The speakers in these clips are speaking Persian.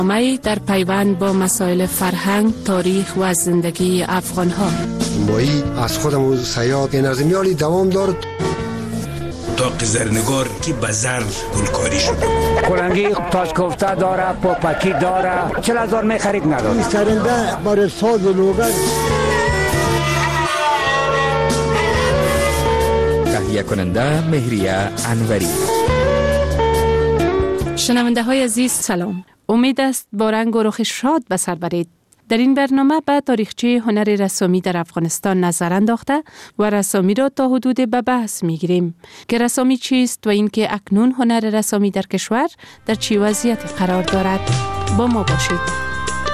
برنامه در پیوند با مسائل فرهنگ، تاریخ و زندگی افغان‌ها. مایی از خودم سیاد نظمیالی دوام دارد. اتاق زرنگار که بازار گلکاری شده. کلنگی تاشکوفته داره، پوپکی داره، 40,000 می خرید نداره. سرنده برای ساز و لوگن. تهیه کننده مهریه انوری. شنونده های عزیز سلام. امید است با رنگ و رخ شاد به سر برید. در این برنامه به تاریخچه هنر رسامی در افغانستان نظر انداخته و رسامی را تا حدود به بحث میگیریم که رسامی چیست و اینکه اکنون هنر رسامی در کشور در چه وضعیتی قرار دارد. با ما باشید.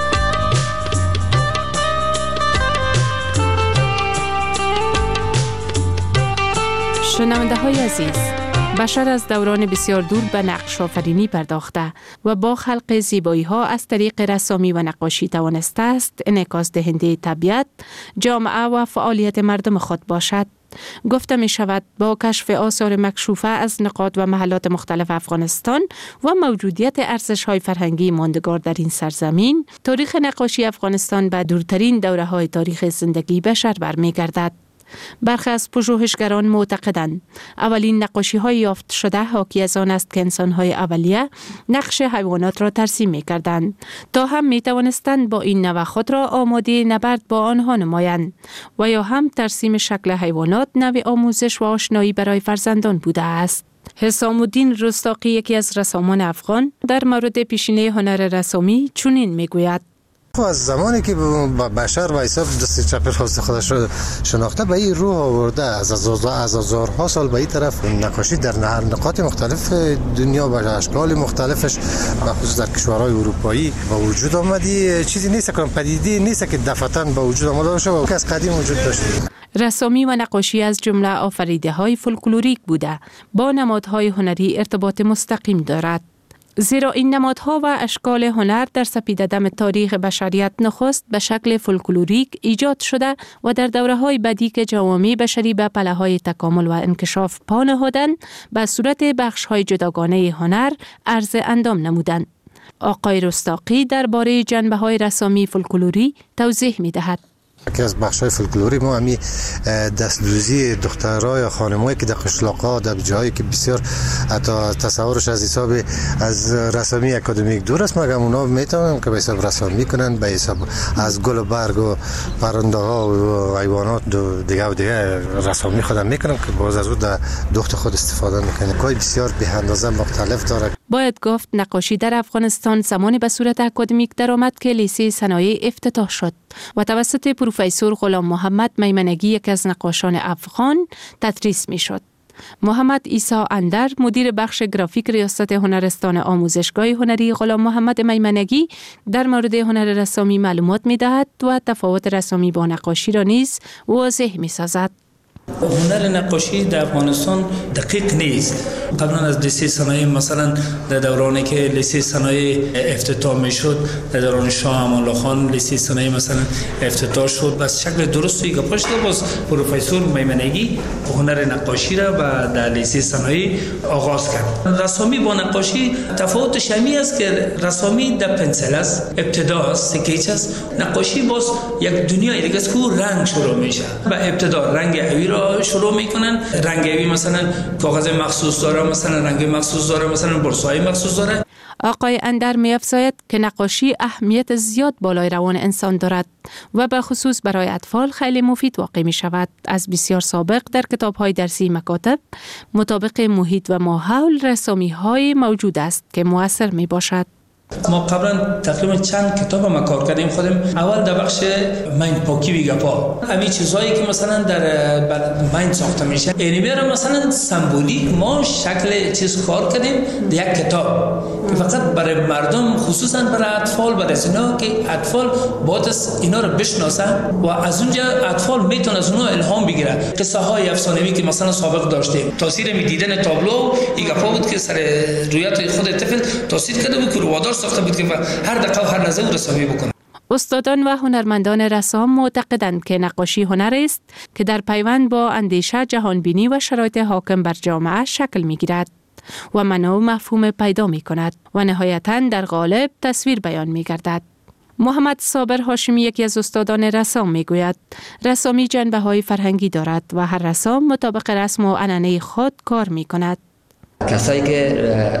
شنونده های عزیز، بشر از دوران بسیار دور به نقش آفرینی پرداخته و با خلق زیبایی ها از طریق رسامی و نقاشی توانسته است انعکاس دهنده طبیعت، جامعه و فعالیت مردم خود باشد. گفته می شود با کشف آثار مکشوفه از نقاط و محلات مختلف افغانستان و موجودیت ارزش های فرهنگی ماندگار در این سرزمین، تاریخ نقاشی افغانستان به دورترین دوره های تاریخ زندگی بشر برمی گردد. برخی از پژوهشگران معتقدند اولین نقاشی های یافت شده حاکی از آن است که انسان های اولیه نقش حیوانات را ترسیم می کردند تا هم می توانستند با این نوع خود را آماده نبرد با آنها نمایند و یا هم ترسیم شکل حیوانات نوع آموزش و آشنایی برای فرزندان بوده است. حسام الدین رستاقی، یکی از رسامان افغان، در مورد پیشینه هنر رسامی چنین می گوید: از زمانی که بشر و حساب دست چپ راست خودش رو شناخته به این روح آورده، از هزارها سال به این طرف نقاشی در نقاط مختلف دنیا با اشکال مختلفش به خصوص در کشورهای اروپایی به وجود آمدی. چیزی نیست که پدیده نیست که دفعتاً به وجود آمده باشه و که از قدیم وجود داشته. رسامی و نقاشی از جمله آفریده های فولکلوریک بوده، با نمادهای هنری ارتباط مستقیم دارد. زیرا این نمادها و اشکال هنر در سپیده‌دم تاریخ بشریت نخست به شکل فولکلوریک ایجاد شده و در دوره‌های بعدی که جوامع بشری به پله‌های تکامل و انکشاف پا نهادند به صورت بخش‌های جداگانه هنر عرض اندام نمودند. آقای رستاقی درباره جنبه‌های رسامی فولکلوری توضیح می‌دهد. که از بخش‌های فولکلوری ما همی دست‌دوزی دخترای یا خانمایی که در قشلاق‌ها در جایی که بسیار حتی تصورش از حساب از رسامی اکادمیک دور است، مگر اونا میتونن که به حساب رسامی کنن، به حساب از گل و برگ و پرنده‌ها و حیوانات دیگه رسامی خودم میکنن که باز از اون در دخت خود استفاده میکنن. کار بسیار به اندازه مختلف داره. باید گفت نقاشی در افغانستان زمانی به صورت اکادمیک درآمد که لیسه صنایع افتتاح شد و توسط پروفسور غلام محمد میمنگی، یک از نقاشان افغان، تدریس می شد. محمد عیسی اندر، مدیر بخش گرافیک ریاست هنرستان آموزشگاه هنری غلام محمد میمنگی، در مورد هنر رسامی معلومات می دهد و تفاوت رسامی با نقاشی را نیز واضح می سازد. هنر نقاشی در افغانستان دقیق نیست. قبلا از لیسه صنایع، مثلا در دورانی که لیسه صنایع افتتاح میشد، در دوران شاه امان الله خان لیسه صنایع مثلا افتتاح شد، بس شکل درستی گپاش داد. باز پروفسور میمنگی هنر نقاشی را و در لیسه صنایع آغاز کرد. رسامی با نقاشی تفاوتش همین است که رسامی در پنسل است، ابتدا است، سکیچ است. نقاشی باز یک دنیای دیگه است که رنگ شروع میشه. به ابتدا رنگ هوی را شروع میکنن. رنگ هوی مثلا کاغذ مخصوص داره، مثلا رنگ مخصوص داره، مثلا برسای مخصوص داره. آقای اندر می‌افزاید که نقاشی اهمیت زیاد بالای روان انسان دارد و به خصوص برای اطفال خیلی مفید واقع می شود. از بسیار سابق در کتاب‌های درسی مکاتب مطابق محیط و ماحول رسامی‌های موجود است که مؤثر می باشد. ما قبلا تقریبا چند کتاب ما کار کردیم خودم. اول در بخش مین پاکی و گپا، همین چیزایی که مثلا در مین ساخته میشه، اینی رو مثلا سمبولیک ما شکل چیز کار کردیم در یک کتاب که فقط برای مردم، خصوصا برای اطفال، برای اینا که اطفال باید اینا رو بشناسن و از اونجا اطفال میتونن از اونها الهام بگیرن. قصه های افسانه‌ای که مثلا سابق داشتیم، تاثیر میدیدن تابلو این گپا بود که سر رویت خود طفل تاثیر کرده بود که روادار ساخته بود که هر دقیقه و هر لحظه رسامی بکنه. استادان و هنرمندان رسام معتقدند که نقاشی هنر است که در پیوند با اندیشه، جهانبینی و شرایط حاکم بر جامعه شکل می‌گیرد. و معنا و مفهوم پیدا می کند و نهایتاً در قالب تصویر بیان می گردد. محمد صابر هاشمی یکی از استادان رسام می گوید رسامی جنبه های فرهنگی دارد و هر رسام مطابق رسم و عنعنه خود کار می کند. کسایی که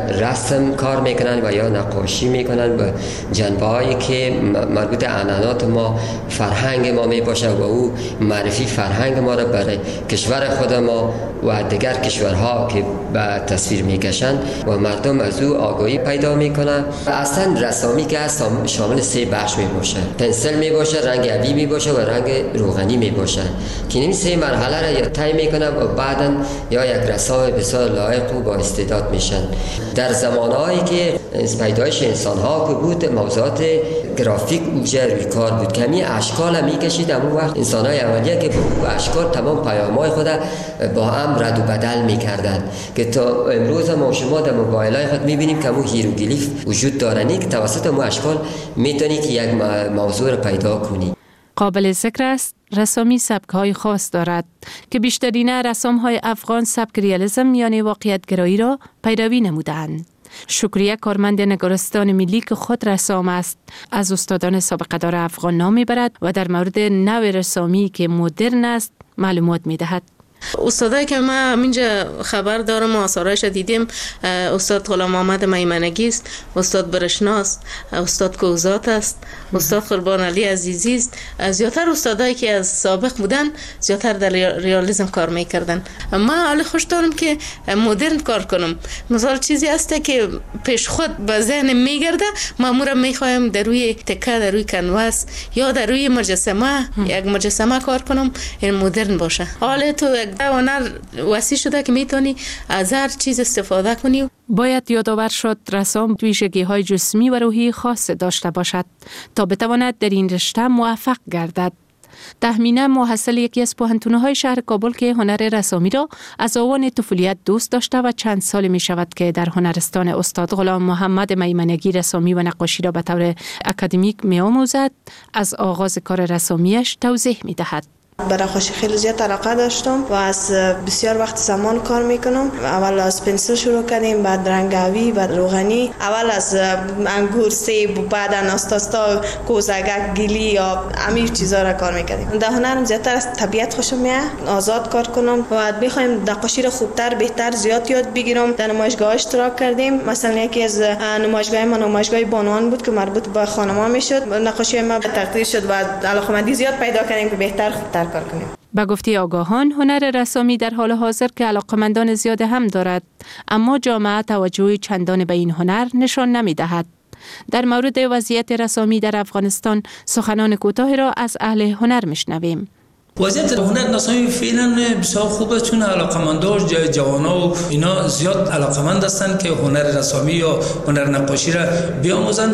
رسم کار میکنن و یا نقاشی میکنن به جنبه‌هایی که مربوط عنعنات ما، فرهنگ ما میباشه و او معرفی فرهنگ ما را برای کشور خود ما و دیگر کشورها که به تصویر میکشن و مردم از او آگاهی پیدا میکنن. اصلا رسامی که هست شامل 3 بخش میباشه. پنسل میباشه، رنگ ابی میباشه و رنگ روغنی میباشه که این 3 مرحله را یا طی میکنه و بعداً یا یک رسام بسیار لایق و با استعداد میشن. در زمانهایی که پیدایش انسان‌ها که بود موضوعات گرافیک اوجه روی کار بود که همین اشکال میکشید. اما وقت انسان‌های اولیه که با اشکال تمام پیام‌های خود با هم رد و بدل میکردن که تا امروز ما شما در موبایل‌های خود میبینیم که همون هیروگلیف وجود دارنی که توسط مو اشکال میتونی که یک موضوع رو پیدا کنی. قابل ذکر است رسامی سبک‌های خاص دارد که بیشترین رسام‌های افغان سبک ریالیسم یعنی واقعیت گرایی را پیروی نمودند. شکریه کارمند نگارستان ملی که خود رسام است از استادان سابقه دار افغان نام میبرد و در مورد نوع رسامی که مدرن است معلومات میدهد. استادایی که ما اینجا خبر دارم و آثارش دیدیم استاد غلام محمد میمنگی است، استاد برشناس، استاد کوزات است، استاد قربان علی عزیزی است. زیاتر استادایی که از سابق بودن زیاتر در ریالیسم کار میکردن. ما حال خوش دارم که مدرن کار کنم. مثلا چیزی هست که پیش خود به ذهن میگرده، مامورا میخوایم در روی تکه، در روی کنواس یا در روی مجسمه یک مجسمه کار کنم این مدرن باشه. حالا تو هنر وسیع شده که میتونی از هر چیز استفاده کنی. باید یادآور شد رسام ویژگی‌های جسمی و روحی خاص داشته باشد تا بتواند در این رشته موفق گردد. تهمینه محصل یکی از پوهنتون‌های شهر کابل که هنر رسامی را از آوان طفولیت دوست داشته و چند سال می شود که در هنرستان استاد غلام محمد میمنگی رسامی و نقاشی را به طور اکادمیک می آموزد، از آغاز کار رسامیش توضیح می دهد. به نقاشی خیلی زیاد علاقه داشتم و از بسیار وقت زمان کار میکنم. اول از پنسل شروع کردیم، بعد رنگاوی، بعد روغنی، اول از انگور، سیب، بعد آستاستا، کوزگک، گلی یا همین چیزا را کار میکردیم. در هنرم زیادتر از طبیعت خوشم میاد، آزاد کار کنم و بعد بخوایم نقاشی را خوبتر، بهتر، زیاد یاد بگیرم. در نمایشگاه اشتراک کردیم. مثلا یکی از نمایشگاه ما نمایشگاه بانوان بود که مربوط به خانم‌ها میشد. نقاشی ما تقدیر شد و علاقمندی زیاد پیدا کردیم که بهتر خوبتر کار کنیم. به گفته آگاهان هنر رسامی در حال حاضر که علاقمندان زیاد هم دارد، اما جامعه توجه چندان به این هنر نشان نمی دهد. در مورد وضعیت رسامی در افغانستان سخنان کوتاهی را از اهل هنر میشنویم. وضعیت هنر رسامی فعلا بسیار خوبه، چون علاقمندان جوانا و اینا زیاد علاقمند هستند که هنر رسامی یا هنر نقاشی را بیاموزن.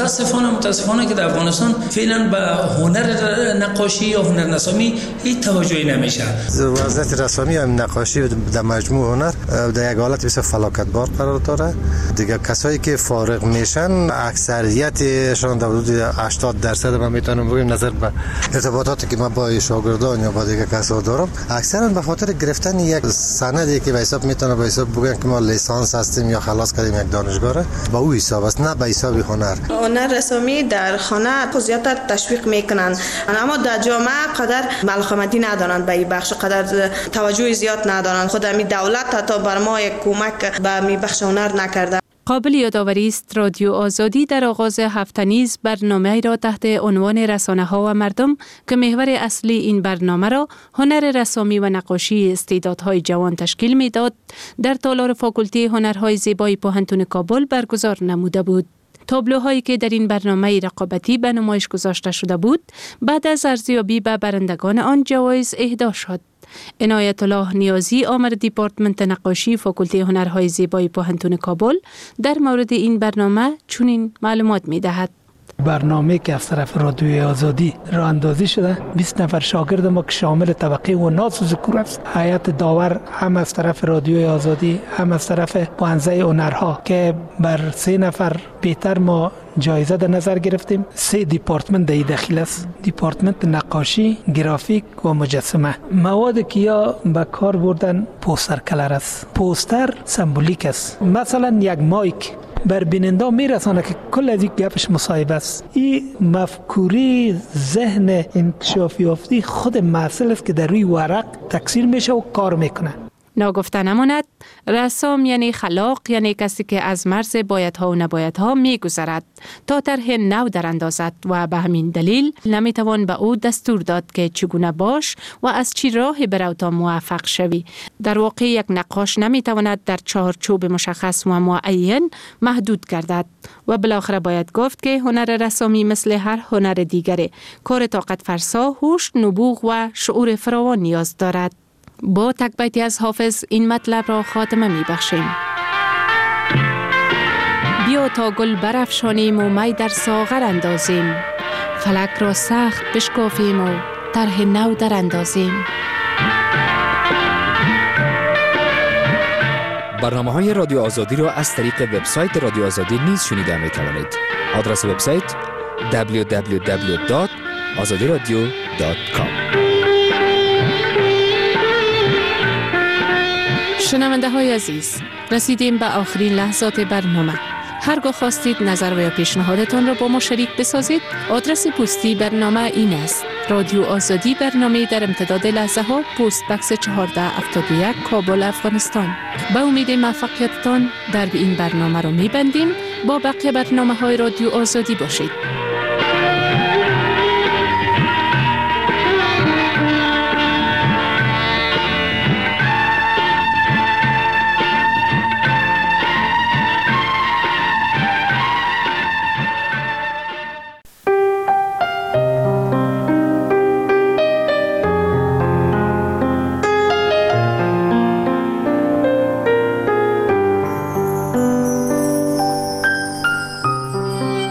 متاسفانه که در افغانستان فعلا به هنر نقاشی یا هنر رسامی هیچ توجهی نمیشه. وضعیت رسامی و نقاشی در مجموع هنر در یک حالت بسیار فلاکتبار قرار داره. دیگه کسایی که فارغ میشن اکثریتشان در حدود 80% من میتونم بگم نظر به ارتباطاتی که من با شاگردان یا با دیگه کسا دارم، اکثرا به خاطر گرفتن یک سندی که به حساب میتونه به حساب بگن که ما لیسانس هستیم یا خلاص کردیم یک دانشگاه، با او حساب است، نه به حساب هنر رسامی در خانه زیادتر تشویق میکنن، اما در جامعه قدر علاقمندی ندارن، به این بخش قدر توجه زیاد ندارن. خود همین دولت حتی بر ما یک کمک به می بخش هنر نکرده. قابل یادآوری است رادیو آزادی در آغاز هفته نیز برنامه‌ای را تحت عنوان رسانه‌ها و مردم که محور اصلی این برنامه را هنر رسامی و نقاشی استعدادهای جوان تشکیل می‌داد، در تالار فاکولته هنرهای زیبای پوهنتون کابل برگزار نموده بود. تابلوهایی که در این برنامه رقابتی به نمایش گذاشته شده بود، بعد از ارزیابی به برندگان آن جوایز اهدا شد. عنایت الله نیازی آمر دیپارتمنت نقاشی فاکولته هنرهای زیبای پوهنتون کابل در مورد این برنامه چنین معلومات می دهد. برنامه که از طرف رادیوی آزادی راه اندازی شده 20 نفر شاگرد ما که شامل طبقه و ناس و ذکور است، هیئت داور هم از طرف رادیوی آزادی هم از طرف پوانزه هنرها که بر 3 نفر بهتر ما جایزه در نظر گرفتیم. 3 دیپارتمنت در داخل است، دیپارتمنت نقاشی، گرافیک و مجسمه. مواد که یا به کار بردن پوستر کلر است. پوستر سمبولیک است. مثلا یک مایک بر بیننده میرسانه که کل از یک گپش مصاحبه است. این مفکوری ذهن انکشاف یافتی خود محصل است که در روی ورق تکثیر میشه و کار میکنه. ناگفته نماند رسام یعنی خلاق، یعنی کسی که از مرز بایدها و نبایدها میگذرد تا طرح نو در اندازد و به همین دلیل نمیتوان به او دستور داد که چگونه باش و از چی راهی برو تا موفق شوی. در واقع یک نقاش نمیتواند در چارچوب مشخص و معین محدود گردد و بالاخره باید گفت که هنر رسامی مثل هر هنر دیگری کار طاقت فرسا، هوش، نبوغ و شعور فراوان نیاز دارد. با تک بیتی از حافظ این مطلب را خاتمه می بخشیم. بیا تا گل برافشانیم و می در ساغر اندازیم، فلک را سخت بشکافیم و طرح نو در اندازیم. برنامه‌های رادیو آزادی را از طریق وبسایت رادیو آزادی نیز شنیده می توانید. آدرس وبسایت www.azadiradio.com. شنونده های عزیز، رسیدیم به آخرین لحظات برنامه. هرگاه خواستید نظر و یا پیشنهادتان را با ما شریک بسازید، آدرس پستی برنامه این است: رادیو آزادی، برنامه در امتداد لحظه ها، پست بکس 1471 کابل، افغانستان. به امید موفقیتتان در این برنامه را می‌بندیم. با بقیه برنامه های رادیو آزادی باشید.